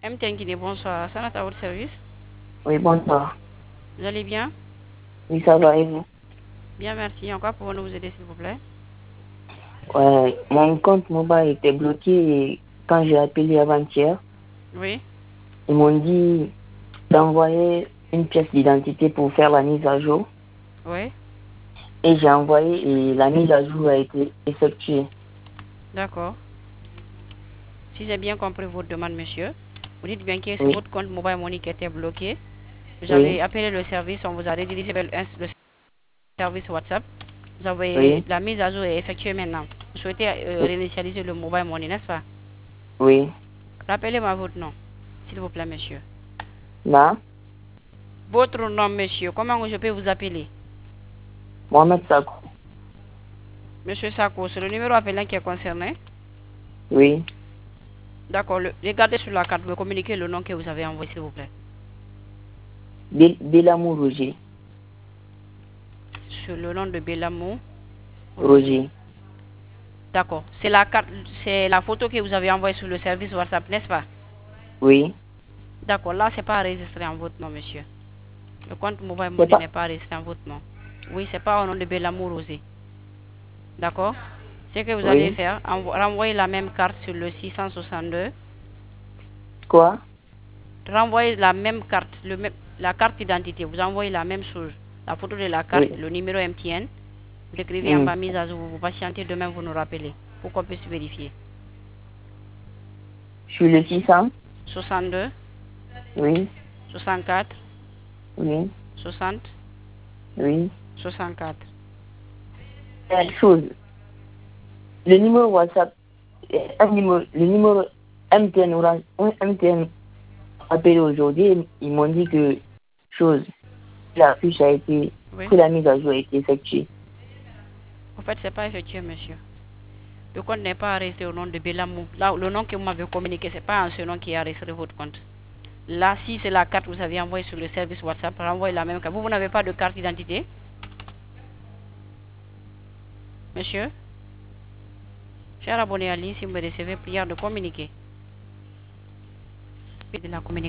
MTN Guinée, bonsoir. Ça à votre service? Oui, bonsoir. Vous allez bien? Oui, ça va et vous? Bien, merci. En quoi pouvons-nous vous aider, s'il vous plaît? Ouais, mon compte mobile était bloqué et quand j'ai appelé avant-hier, Oui, ils m'ont dit d'envoyer une pièce d'identité pour faire la mise à jour. oui, Et j'ai envoyé et la mise à jour a été effectuée. d'accord. Si j'ai bien compris votre demande, monsieur, vous dites bien que c'est Oui, votre compte Mobile Money qui était bloqué. Vous oui, avez appelé le service, on vous a redirigé vers le service WhatsApp. Vous avez, oui, la mise à jour est effectuée maintenant. Vous souhaitez réinitialiser le Mobile Money, n'est-ce pas? oui. Rappelez-moi votre nom, s'il vous plaît, monsieur. Là, Votre nom, monsieur, comment je peux vous appeler? Mohamed Sakou. Monsieur Sako, c'est le numéro appelant qui est concerné. Oui, D'accord, regardez sur la carte, vous communiquez le nom que vous avez envoyé, s'il vous plaît. Bélamou Roger. Sur le nom de Belamo Rosé. Roger. D'accord, c'est la carte, c'est la photo que vous avez envoyée sur le service WhatsApp, n'est-ce pas? Oui. D'accord, là, c'est pas enregistré en votre nom, monsieur. Le compte Mobile C'est Money pas. n'est pas enregistré en votre nom. Oui, c'est pas au nom de Belamo Rosé. D'accord? Ce que vous allez Oui. faire, renvoyer la même carte sur le 662. Quoi? Renvoyez la même carte, la carte d'identité. Vous envoyez la même chose. La photo de la carte, Oui. le numéro MTN. Vous écrivez en Hmm. bas mise à jour. Vous patientez, demain vous nous rappelez pour qu'on puisse vérifier. Je suis le 600. 62, Oui, 64, oui, 60, oui. 64. Telle chose. Le numéro WhatsApp, le numéro MTN, MTN appelé aujourd'hui, ils m'ont dit que chose, la fiche a été, Oui. que la mise à jour a été effectuée. En fait, c'est pas effectué, monsieur. Le compte n'est pas arrêté au nom de Belamou. Là, le nom que vous m'avez communiqué, c'est pas ce nom qui a arrêté votre compte. Là, si c'est la carte que vous avez envoyée sur le service WhatsApp, renvoyez la même carte. Vous n'avez pas de carte d'identité, monsieur? Cher abonné à ligne, si vous me recevez, prière de communiquer. Et de la communication.